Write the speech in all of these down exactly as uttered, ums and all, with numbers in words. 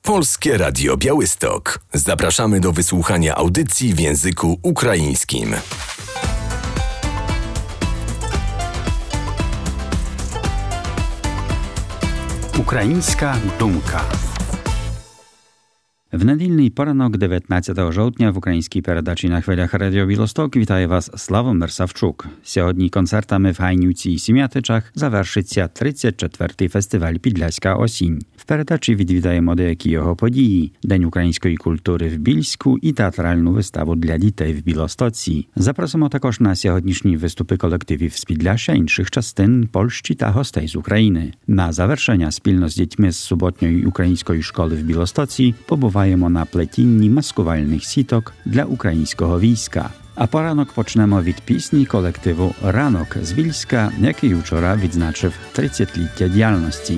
Polskie Radio Białystok. Zapraszamy do wysłuchania audycji w języku ukraińskim. Українська думка. W недільний поранок дев'ятнадцятого жовтня в українській передачі на хвилях Радіо Білосток вітає вас Славомир Савчук. Сьогодні концертами в Гайнівці і Сім'ятичах завершиться тридцять четвертий фестиваль «Підляська осінь». В передачі відвідаємо деякі його події, День української культури в Більську і театральну виставу для дітей в Білостоці. Запросимо також на сьогоднішні виступи колективів з Підляшя, інших частин Польщі та гостей з України. На завершення спільно з дітьми з суботньої української школи в Білостоці побуваємо на плетінні маскувальних сіток для українського війська. А поранок почнемо від пісні колективу «Ранок» з Більська, який вчора відзначив тридцятиліття діяльності.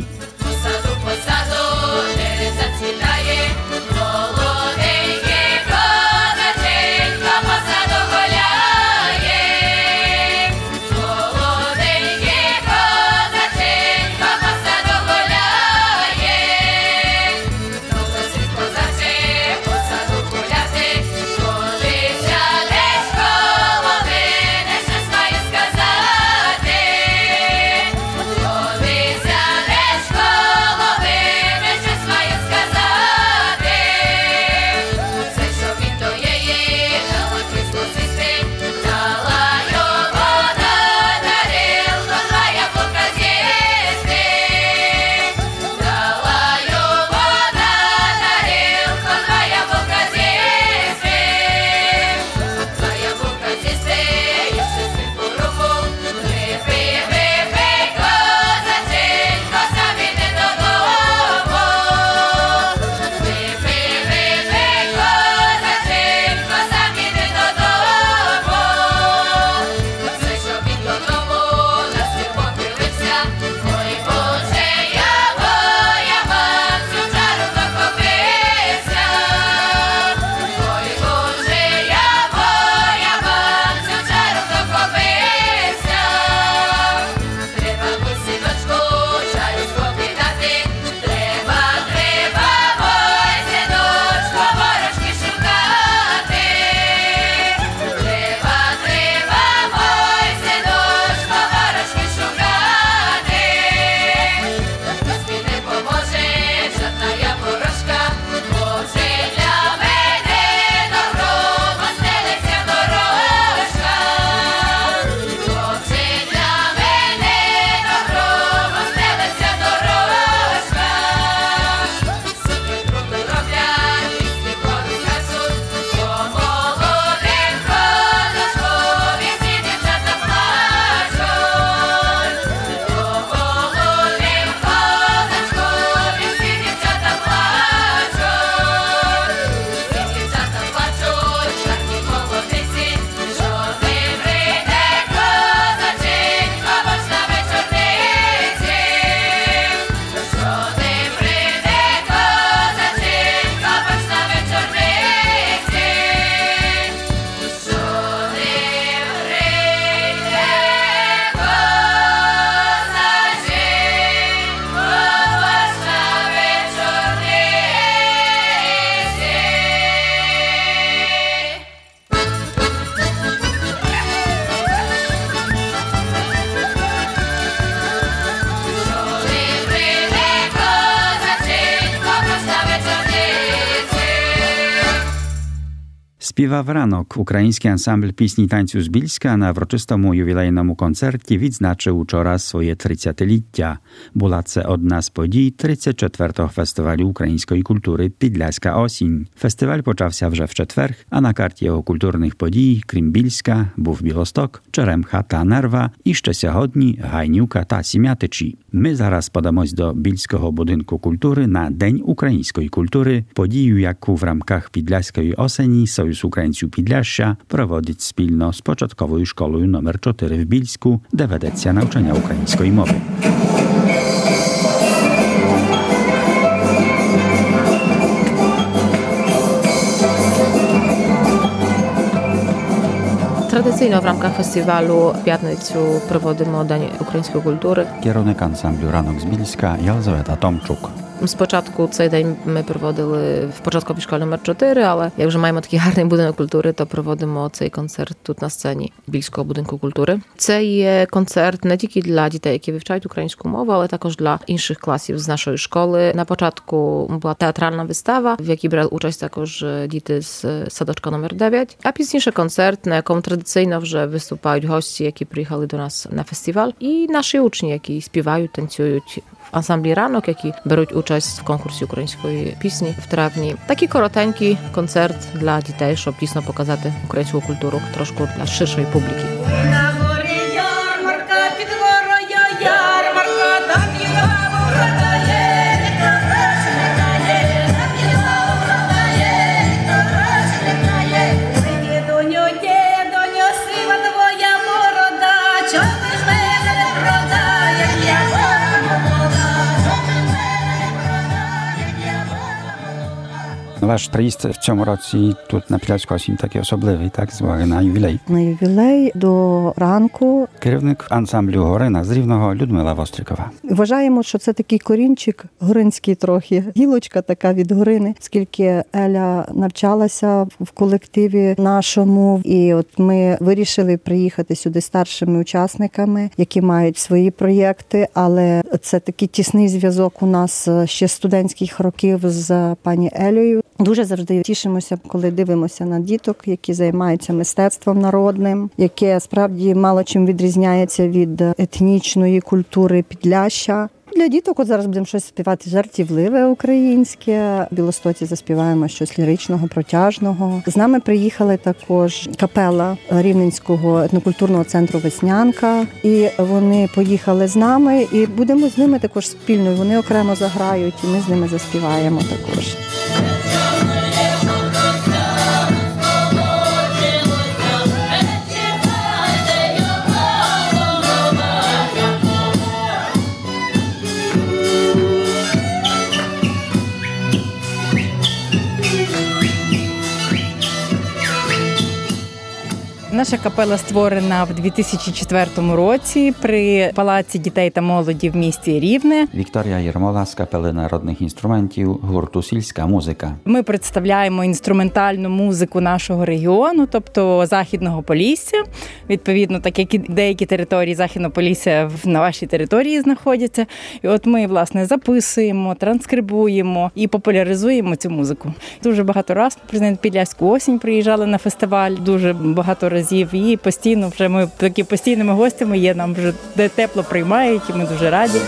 Співав «Ранок» – український ансамбль пісні і танцю з Більська на врочистому ювілейному концерті відзначив учора своє тридцятиліття. Була це одна з подій тридцять четвертого фестивалю української культури «Підляська осінь». Фестиваль почався вже в четвер, а на карті його культурних подій, крім Більська, був Білосток, Черемха та Нерва і ще сьогодні Гайнівка та Сім'ятичі. Ми зараз подамось до Більського будинку культури на День української культури, подію, яку в рамках Підляської осені Союз українців Підляшша проводить спільно з початковою школою номер чотири в Більську, де ведеться навчання української мови. Традиційно в рамках фестивалю в п'ятницю проводимо День української культури. Керівник ансамблю «Ранок» з Більська Єлизавета Томчук. Спочатку цей день ми проводили в початковій школі номер чотири, але як вже маємо такий гарний будинок культури, то проводимо цей концерт тут на сцені Більського будинку культури. Це є концерт не тільки для дітей, які вивчають українську мову, але також для інших класів з нашої школи. На початку була театральна вистава, в якій брали участь також діти з садочка номер дев'ять. А пізніше концерт, на якому традиційно вже виступають гості, які приїхали до нас на фестиваль, і наші учні, які співають, танцюють в ансамблі «Ранок», які беруть участь в конкурсі української пісні в травні. Такий коротенький концерт для дітей, щоб дійсно показати українську культуру трошки для ширшої публіки. Ваш приїзд в цьому році тут на Підляську осінь такий особливий, так, з уваги на ювілей. На ювілей до ранку. Керівник ансамблю «Горина» з Рівного Людмила Вострикова. Вважаємо, що це такий корінчик горинський трохи, гілочка така від Горини, оскільки Еля навчалася в колективі нашому, і от ми вирішили приїхати сюди старшими учасниками, які мають свої проєкти, але це такий тісний зв'язок у нас ще з студентських років з пані Елею. Дуже завжди тішимося, коли дивимося на діток, які займаються мистецтвом народним, яке справді мало чим відрізняється від етнічної культури Підляшшя. Для діток от зараз будемо щось співати жартівливе українське. В Білостоці заспіваємо щось ліричного, протяжного. З нами приїхали також капела Рівненського етнокультурного центру «Веснянка». І вони поїхали з нами, і будемо з ними також спільно. Вони окремо заграють, і ми з ними заспіваємо також. Наша капела створена в дві тисячі четвертому році при Палаці дітей та молоді в місті Рівне. Вікторія Єрмола з капели народних інструментів гурту «Сільська музика». Ми представляємо інструментальну музику нашого регіону, тобто Західного Полісся. Відповідно, так як і деякі території Західного Полісся на вашій території знаходяться. І от ми, власне, записуємо, транскрибуємо і популяризуємо цю музику. Дуже багато разів президент Підляську осінь приїжджали на фестиваль, дуже багато разів. І постійно вже ми такі постійними гостями є, нам вже де тепло приймають, і ми дуже раді.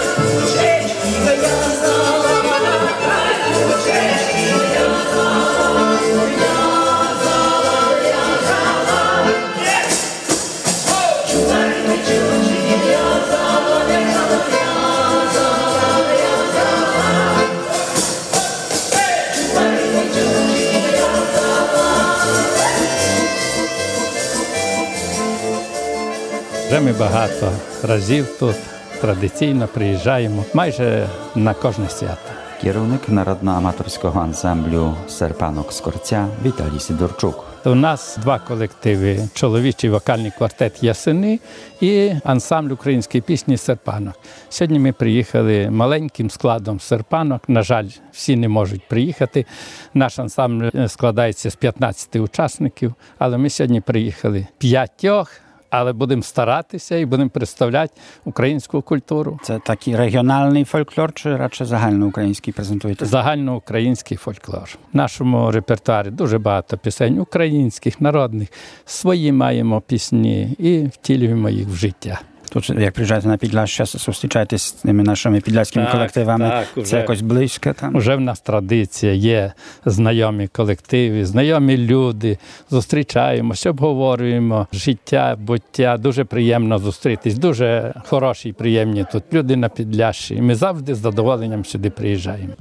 Вже ми багато разів тут традиційно приїжджаємо майже на кожне свято. Керівник народно-аматорського ансамблю «Серпанок Скорця» Віталій Сидорчук. У нас два колективи – чоловічий вокальний квартет «Ясени» і ансамбль української пісні «Серпанок». Сьогодні ми приїхали маленьким складом «Серпанок». На жаль, всі не можуть приїхати. Наш ансамбль складається з п'ятнадцяти учасників, але ми сьогодні приїхали п'ятьох. Але будемо старатися і будемо представляти українську культуру. Це такий регіональний фольклор чи радше загальноукраїнський презентуєте? Загальноукраїнський фольклор. В нашому репертуарі дуже багато пісень українських, народних. Свої маємо пісні і втілюємо їх в життя. Тут, як приїжджаєте на Підляшшя, зустрічаєтесь з тими нашими підляськими так, колективами, так, це уже, якось близько там? Уже в нас традиція, є знайомі колективи, знайомі люди, зустрічаємося, обговорюємо життя, буття, дуже приємно зустрітись, дуже хороші і приємні тут люди на Підляшші, і ми завжди з задоволенням сюди приїжджаємо.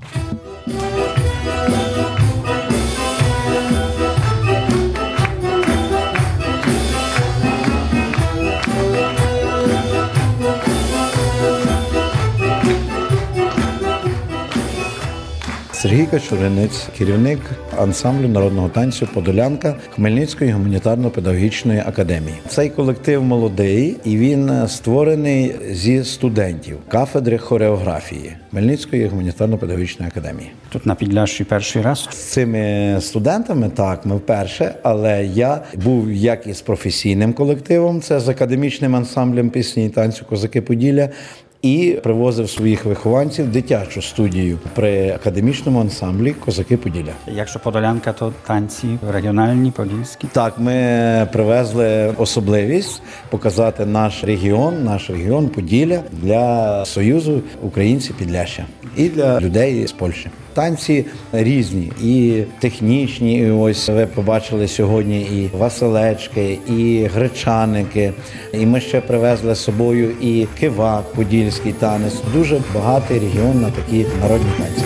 Сергій Сергій Качуринець, керівник ансамблю народного танцю «Подолянка» Хмельницької гуманітарно-педагогічної академії. Цей колектив молодий і він створений зі студентів кафедри хореографії Хмельницької гуманітарно-педагогічної академії. Тут на Підляшші перший раз? З цими студентами, так, ми вперше, але я був як із професійним колективом, це з академічним ансамблем пісні і танцю «Козаки Поділля», і привозив своїх вихованців в дитячу студію при академічному ансамблі «Козаки Поділля». Якщо Подолянка, то танці регіональні, подільські? Так, ми привезли особливість показати наш регіон, наш регіон Поділля для Союзу українців Підляшшя і для людей з Польщі. Танці різні, і технічні, і ось ви побачили сьогодні і василечки, і гречаники, і ми ще привезли з собою і кивак, подільський танець. Дуже багатий регіон на такі народні танці.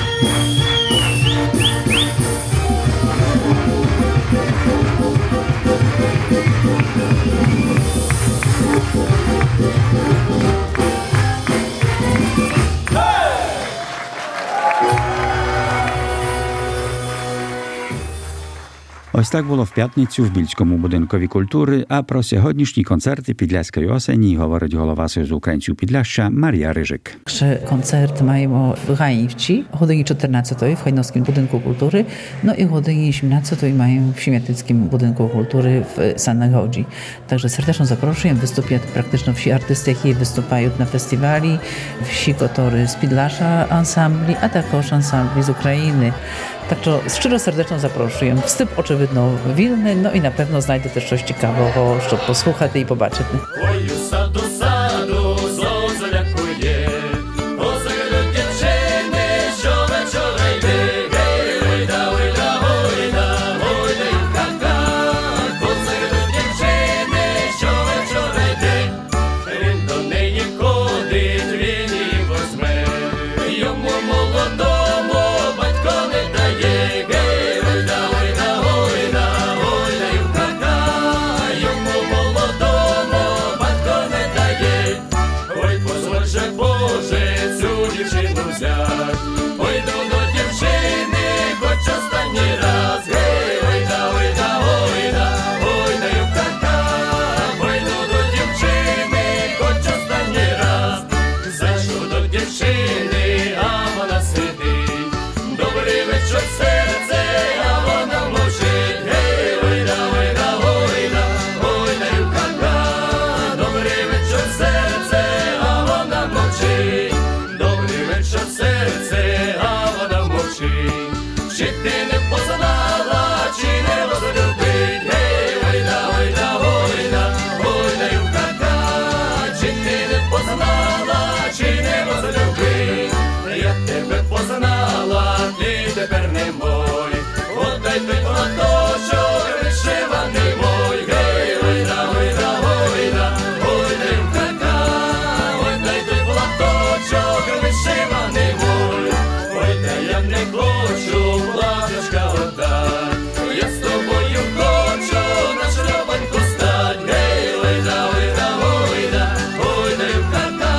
Ось так було в п'ятницю в Більському будинкові культури, а про сьогоднішні концерти Підляської осені говорить голова Союзу українців Підляшшя Марія Рижик. Ще концерт маємо в Гаївці, годині чотирнадцятої в Хайновському будинку культури, ну і годині сімнадцятої маємо в Сім'ятицькому будинку культури в Санагоді. Także serdecznie zapraszam, wystąpią praktycznie wszyscy artyści, які występują na festiwali, wszyscy kotory z Підляшша ансамблі, а також ансамблі з України. Także szczerze serdecznie zapraszam. Wstęp oczywiście wільний, no i na pewno znajdę też coś ciekawego, щоб послухати і побачити. Ой, у саду, саду, зозулякує, позагляд дівчини, що вечора йде. Гей, ойда, ойда, ойда, ойда, юха-ха, позагляд дівчини, що вечора йде. Він до неї ходить, він її возьме, йому молодому батько не дає. Гей, ойда, ойда, ойда, ойда, юха-ха, йому молодому батько не дає. Ой, позволь же, Боже, цю дівчину взять. Ой, до до дівчини, хоч останній раз. Гей, ойда, ойда, ойда, ойда, юха-ха, ой, до до дівчини, хоч останній раз. Зайшов до дівчини, а вона сидить. Добрий вечір, серце, а вона мовчить. Гей, ойда, ойда, ойда, ойда, юха-ха, добрий вечір, серце, а вона мовчить. Добрий вечір, серце, а вона мовчить. Чи ти не познала, чи не розлюбить? Гей, ойда, ойда, ойда, ойда, юха-ха, чи ти не познала, чи не розлюбить? Я тебе познала, ти тепер не мой. Отдай той платочок, вишиваний мой. Гей, ойда, ойда, ойда, ойда, юха-ха, отдай той платочок, вишиваний мой. Ойда, я не хочу платочка отдать, я з тобою хочу на шлюбаньку стать. Гей, ойда, ойда, ойда, ойда, юха-ха,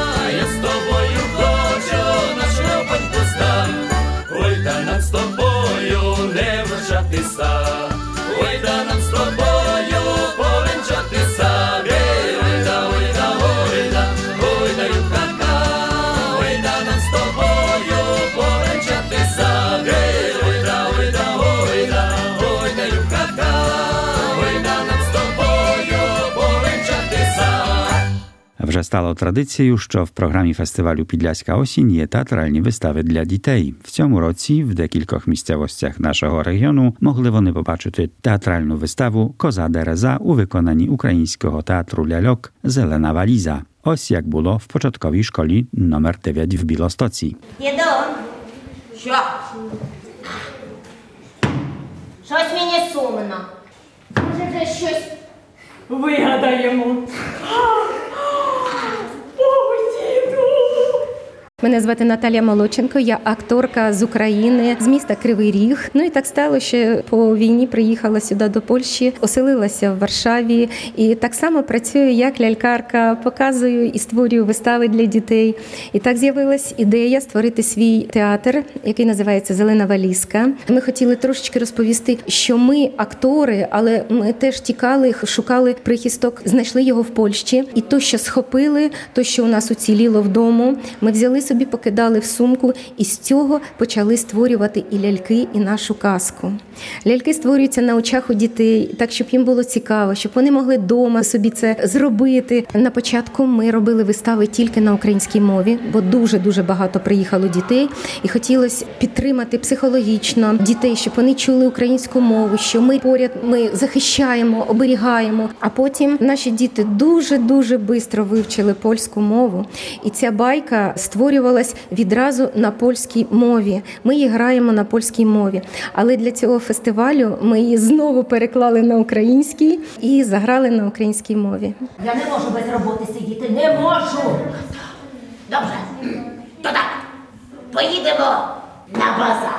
я з тобою хочу на шлюбаньку стать. Ой, да нам з тобою не вручатися, ой, да нам з тобою повінчатися. Гей, ойда, ойда, ойда, ойда, юха-ха, ой, да нам з тобою повінчатися. Гей, ойда, ойда, ойда, ойда, юха-ха, ой, да нам з тобою повінчатися. Вже стало традицією, що в програмі фестивалю «Підляська осінь» є театральні вистави для дітей. В цьому році в декількох місцевостях нашого регіону могли вони побачити театральну виставу «Коза Дереза» у виконанні українського театру ляльок «Зелена валіза». Ось як було в початковій школі номер дев'ять в Білостоці. Діду, що? Щось мені сумно. Може, ти щось Вигадаємо. Ой, діду! Мене звати Наталія Молодченко, я акторка з України, з міста Кривий Ріг. Ну і так стало, що по війні приїхала сюди до Польщі, оселилася в Варшаві і так само працюю як лялькарка, показую і створюю вистави для дітей. І так з'явилась ідея створити свій театр, який називається «Зелена валізка». Ми хотіли трошечки розповісти, що ми актори, але ми теж тікали, шукали прихисток, знайшли його в Польщі. І то, що схопили, то, що у нас уціліло вдома, ми взяли собі, покидали в сумку, і з цього почали створювати і ляльки, і нашу казку. Ляльки створюються на очах у дітей, так, щоб їм було цікаво, щоб вони могли вдома собі це зробити. На початку ми робили вистави тільки на українській мові, бо дуже-дуже багато приїхало дітей, і хотілося підтримати психологічно дітей, щоб вони чули українську мову, що ми поряд, ми захищаємо, оберігаємо. А потім наші діти дуже-дуже швидко вивчили польську мову, і ця байка створювалась відразу на польській мові. Ми її граємо на польській мові. Але для цього фестивалю ми її знову переклали на український і заграли на українській мові. Я не можу без роботи сидіти, не можу. Добре, то так, поїдемо на базар.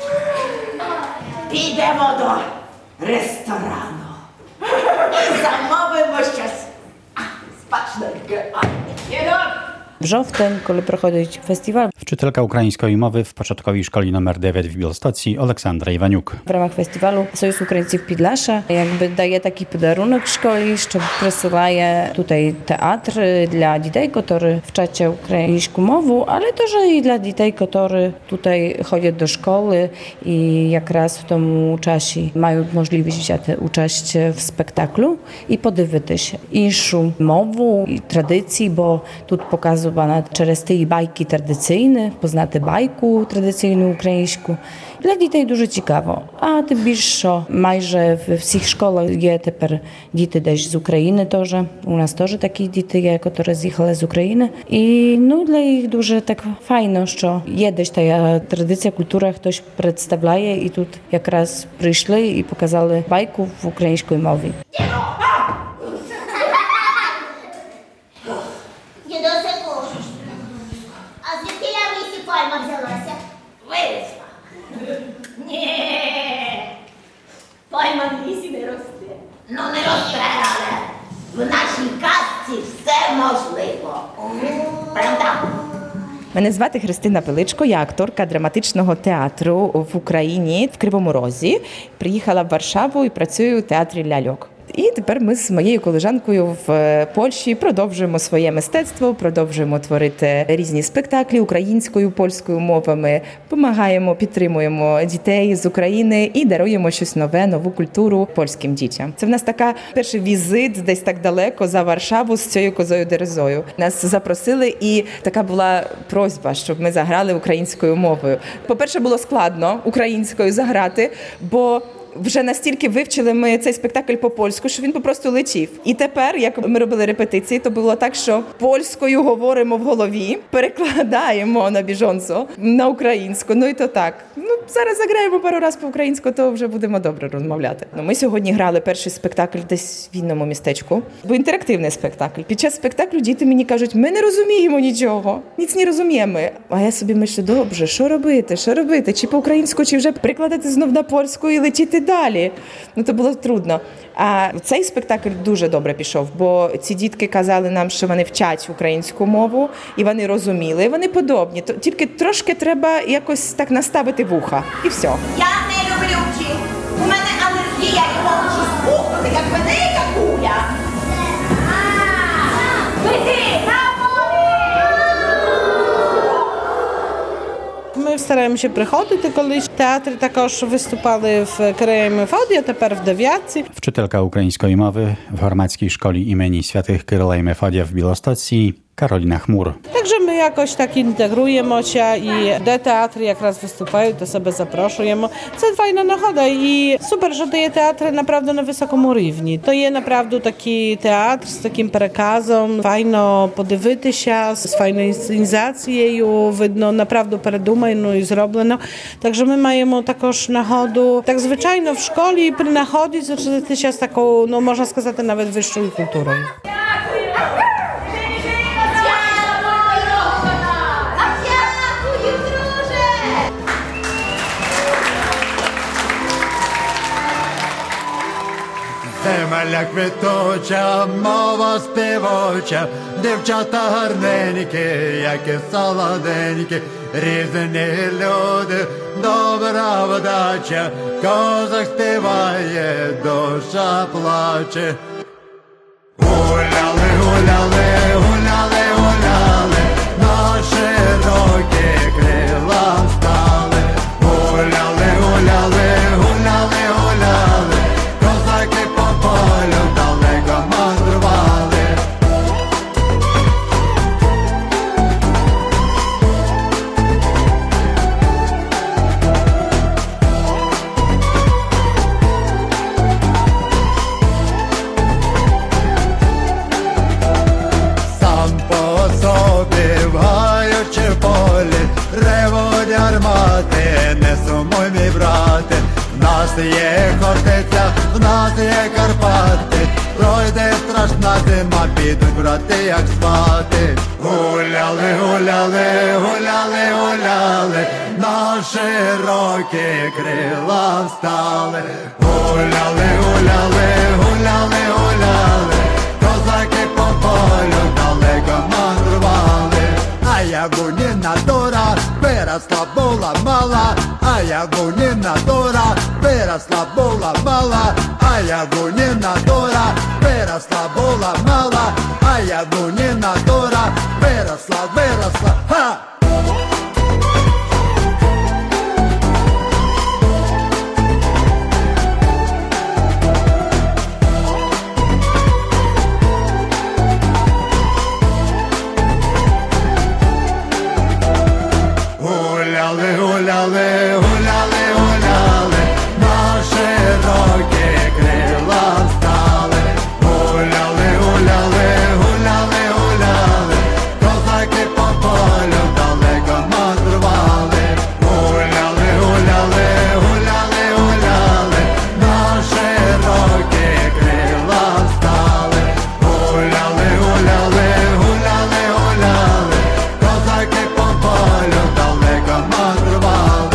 Підемо до ресторану і замовимо щось смачненьке. Żowten, kiedy prochodzi festiwal. Wczytelka ukraińskiej mowy w początkowej szkole numer dziewięć w Białostoczi Aleksandra Iwaniuk. W ramach festiwalu Sojusz Ukraińców Podlasia jakby daje taki podarunek szkoli, że przesyłaje tutaj teatr dla dzieci, które wczacie ukraińską mowę, ale też i dla dzieci, które tutaj chodzą do szkoły i jak raz w tym czasie mają możliwość wziąć udział w spektaklu i podywity się inszą mowę i tradycji, bo tu pokazują через ті байки традиційні, познати байку традиційну українську. Для дітей дуже цікаво. А тим більше, що майже в всіх школах є тепер діти десь з України теж. У нас теж такі діти є, які з'їхали з України. І ну, для їх дуже так файно, що є десь та традиція, культура, хтось представляє. І тут якраз прийшли і показали байку в українській мові. Пальма взялася. Виросла. Ні. Пальма в лісі не росте. Ну не росте, але в нашій казці все можливо. Правда? Мене звати Христина Величко, я акторка драматичного театру в Україні, в Кривому Розі. Приїхала в Варшаву і працюю у театрі ляльок. І тепер ми з моєю колежанкою в Польщі продовжуємо своє мистецтво, продовжуємо творити різні спектаклі українською, польською мовами, допомагаємо, підтримуємо дітей з України і даруємо щось нове, нову культуру польським дітям. Це в нас така перший візит десь так далеко за Варшаву з цією козою Дерезою. Нас запросили і така була просьба, щоб ми заграли українською мовою. По-перше, було складно українською заграти, бо вже настільки вивчили ми цей спектакль по-польську, що він просто летів. І тепер, як ми робили репетиції, то було так, що польською говоримо в голові, перекладаємо на біжонцо, на українську, ну і то так. Ну, зараз заграємо пару раз по-українську, то вже будемо добре розмовляти. Ну, ми сьогодні грали перший спектакль десь в вільному містечку, бо інтерактивний спектакль. Під час спектаклю діти мені кажуть, ми не розуміємо нічого, ніц не розуміємо. А я собі мислю, добре, що робити, що робити? Чи по-українську, чи вже прикладати знов на польську і летіти далі. Ну, то було трудно. А цей спектакль дуже добре пішов, бо ці дітки казали нам, що вони вчать українську мову, і вони розуміли, і вони подобні. Тільки трошки треба якось так наставити вуха, і все. Я не люблю вчити. У мене алергія і мовчі з вуху, як велика куля. Ми стараємося приходити, коли в театрі також виступали в Киреї Мефодії, а тепер в дев'ятці. Wczytelka ukraińskiej mowy w Hormackiej Szkole imieni Świętych Kyryla i Mefodia w Białostoczi Karolina Chmur. Także my jakoś tak інтегруємо się і де театри якраз виступають, то себе запрошуємо. Це файна нагода і супер, що то є театри направду на високому рівні. То є направду такий театр з таким переказом, файно подивитися, з файною інсценізацією, видно, направду передумано і зроблено. Takže my маємо також нагоду, так звичайно, в школі при наході зустрітися з такою, ну, можна сказати, навіть вищою культурою. Дякую! Земля квітуча, мова співоча, дівчата гарненькі, як і солоденькі, різні люди, добра вдача, козак співає, душа плаче. Гуляли, гуляли, гуляли, гуляли, на широкі крила встали. Гуляли, гуляли, гуляли, гуляли, козаки по полю далеко мандрували. Сам по собі в гаю чи в полі ревуть гармати, не сумуй, мій брате. В нас є Хортиця, в нас є Карпати, пройде страшна зима, підуть брати, як спати. Гуляли, гуляли, гуляли, гуляли, на широкі крила встали. Гуляли, гуляли, гуляли, гуляли, козаки по полю далеко мандрували. А Ягуніна дура виросла, була мала, а Ягуніна дура виросла, була мала, а Ягуніна дура виросла, була мала, а Ягуніна дура виросла, виросла, ха! Гуляли, гуляли, гуляли, гуляли, на широкі крила встали. Гуляли, гуляли, гуляли, гуляли, козаки по полю далеко мандрували. Гуляли, гуляли, гуляли, гуляли, на широкі крила встали. Гуляли, гуляли, гуляли, гуляли, козаки по полю далеко мандрували.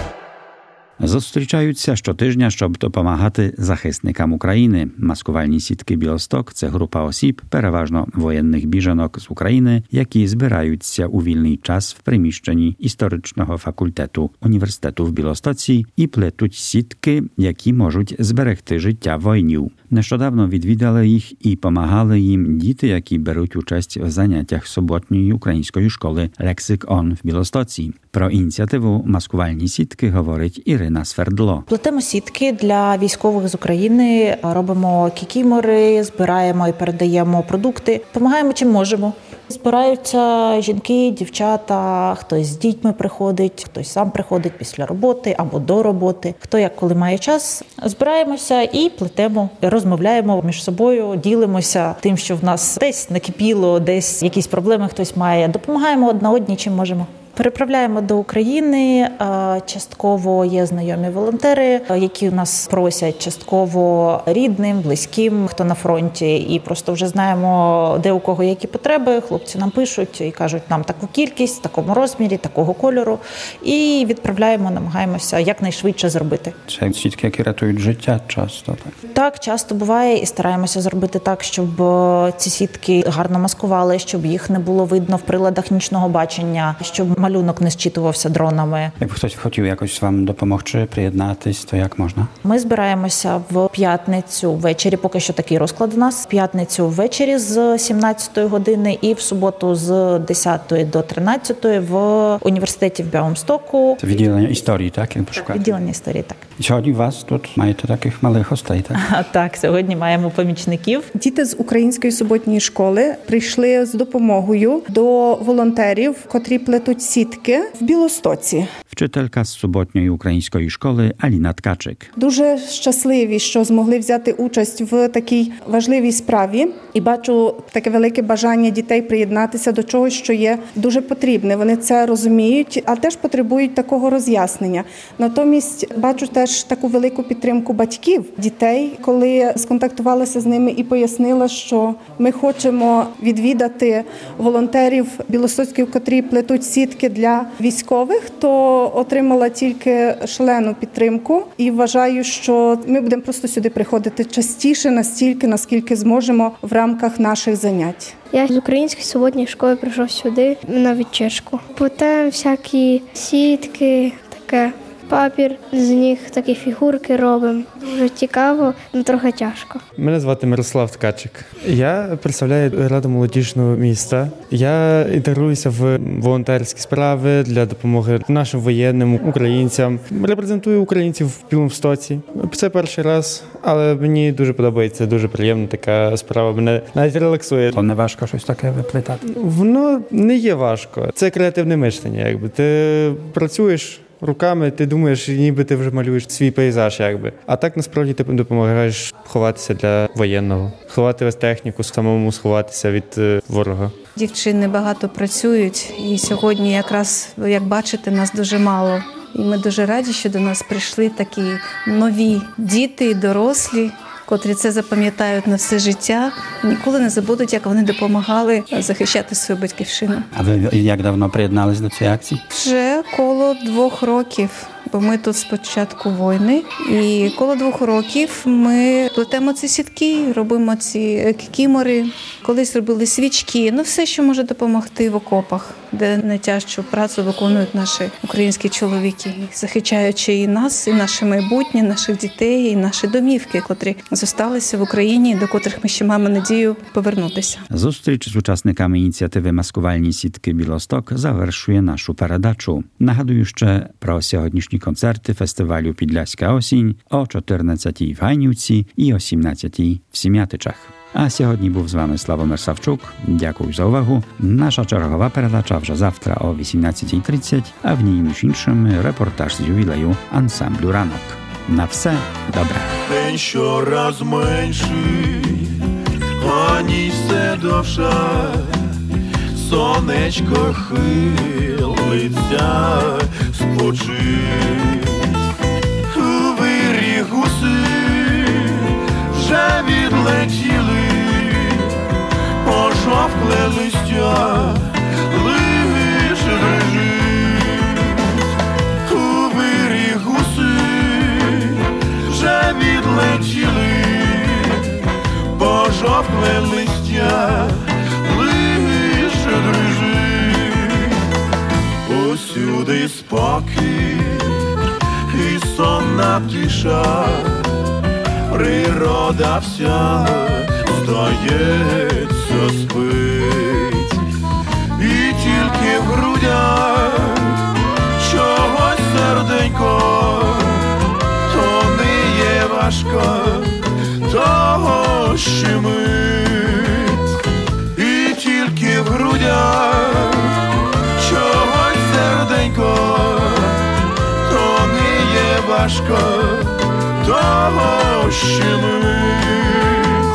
Зустрічаються щотижня, щоб допомагати захисникам України. Маскувальні сітки «Білосток» – це група осіб, переважно воєнних біженок з України, які збираються у вільний час в приміщенні історичного факультету університету в Білостоці і плетуть сітки, які можуть зберегти життя воїнів. Нещодавно відвідали їх і помагали їм діти, які беруть участь в заняттях суботньої української школи «Лексик Он» в Білостоці. Про ініціативу «Маскувальні сітки» говорить Ірина Свердло. Плетемо сітки для військових з України, робимо кікімори, збираємо і передаємо продукти, допомагаємо чим можемо. Збираються жінки, дівчата, хтось з дітьми приходить, хтось сам приходить після роботи або до роботи. Хто як коли має час, збираємося і плетемо, розмовляємо між собою, ділимося тим, що в нас десь накипіло, десь якісь проблеми хтось має. Допомагаємо одна одній чим можемо. Переправляємо до України, частково є знайомі волонтери, які у нас просять, частково рідним, близьким, хто на фронті. І просто вже знаємо, де у кого які потреби. Хлопці нам пишуть і кажуть, нам таку кількість, в такому розмірі, такого кольору. І відправляємо, намагаємося якнайшвидше зробити. Це сітки, які рятують життя часто, так? Так, часто буває і стараємося зробити так, щоб ці сітки гарно маскували, щоб їх не було видно в приладах нічного бачення, щоб малюнок не зчитувався дронами. Якби хтось хотів якось вам допомогти, приєднатись, то як можна? Ми збираємося в п'ятницю ввечері, поки що такий розклад у нас. В п'ятницю ввечері з сімнадцятої години і в суботу з десятої до тринадцятої в університеті в Біałymstoku. Це відділення історії, так? Як так, відділення історії, так. І сьогодні у вас тут маєте таких малих гостей, так? А, так, сьогодні маємо помічників. Діти з української суботньої школи прийшли з допомогою до волонтерів, котрі плетуть сітки в Білостоці. Вчителька з суботньої української школи Аліна Ткачик. Дуже щасливі, що змогли взяти участь в такій важливій справі. І бачу таке велике бажання дітей приєднатися до чогось, що є дуже потрібне. Вони це розуміють, а теж потребують такого роз'яснення. Натомість бачу теж таку велику підтримку батьків, дітей, коли сконтактувалася з ними і пояснила, що ми хочемо відвідати волонтерів білостоцьких, котрі плетуть сітки тільки для військових, то отримала тільки шалену підтримку. І вважаю, що ми будемо просто сюди приходити частіше, настільки, наскільки зможемо в рамках наших занять. Я з української суботньої школи прийшов сюди на відчерку. Потім всякі сітки, таке. Папір, з них такі фігурки робимо. Дуже цікаво, але трохи тяжко. Мене звати Мирослав Ткачик. Я представляю Раду молодіжного міста. Я інтегруюся в волонтерські справи для допомоги нашим воєнним, українцям. Репрезентую українців в Білому Стоці. Це перший раз, але мені дуже подобається, дуже приємна така справа. Мене навіть релаксує. То не важко щось таке виплітати? Воно не є важко. Це креативне мислення, якби. Ти працюєш руками, ти думаєш, ніби ти вже малюєш свій пейзаж, якби. А так, насправді, ти допомагаєш ховатися для воєнного. Ховати техніку, самому сховатися від е, ворога. Дівчини багато працюють, і сьогодні якраз, як бачите, нас дуже мало. І ми дуже раді, що до нас прийшли такі нові діти і дорослі, котрі це запам'ятають на все життя, ніколи не забудуть, як вони допомагали захищати свою батьківщину. А ви як давно приєдналися до цієї акції? Вже коло двох років, бо ми тут з початку війни. І коло двох років ми плетемо ці сітки, робимо ці кікімори, колись робили свічки, ну все, що може допомогти в окопах, де найтяжчу працю виконують наші українські чоловіки, захищаючи і нас, і наше майбутнє, наших дітей, і наші домівки, котрі зосталися в Україні, до котрих ми ще маємо надію повернутися. Зустріч з учасниками ініціативи «Маскувальні сітки Білосток» завершує нашу передачу. Нагадую ще про сьогоднішні концерти фестивалю «Підляська осінь» о чотирнадцятій в Гайнівці і о сімнадцятій в Сім'ятичах. А сьогодні був з вами Славомир Савчук. Дякую за увагу. Наша чергова передача вже завтра о вісімнадцятій тридцять, а в ній між іншим репортаж з ювілею ансамблю «Ранок». На все добре. День щораз менший, а ніч все довша, сонечко хилиться, спочить. У вирі гуси вже відлетіли, пожовкле листя лиш дрижить. У вирі гуси вже відлетіли, пожовкле листя лиш дрижить. Усюди спокій і сонна тиша, природа вся, здається, спить. І тільки в грудях чогось серденько, то не є важко, того щемить. І тільки в грудях чогось серденько, то не є важко, того щемить.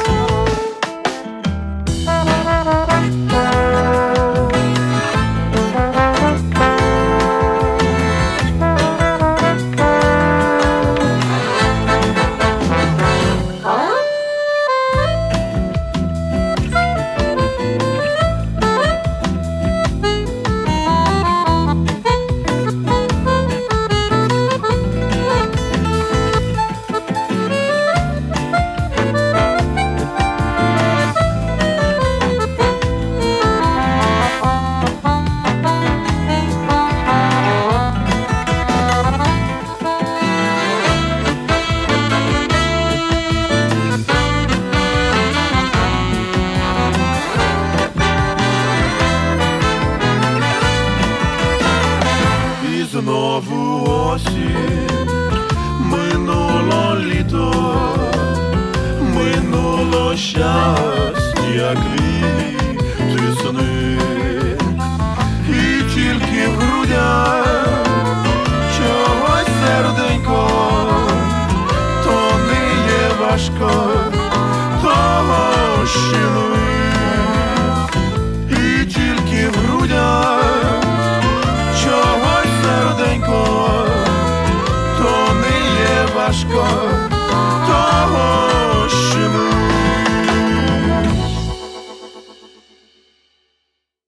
Знову осінь, минуло літо, минуло щастя, квіти сни. І тільки в грудях чогось серденько, то не є важко, того щемить. І тільки в грудях чогось серденько, то не є важко, то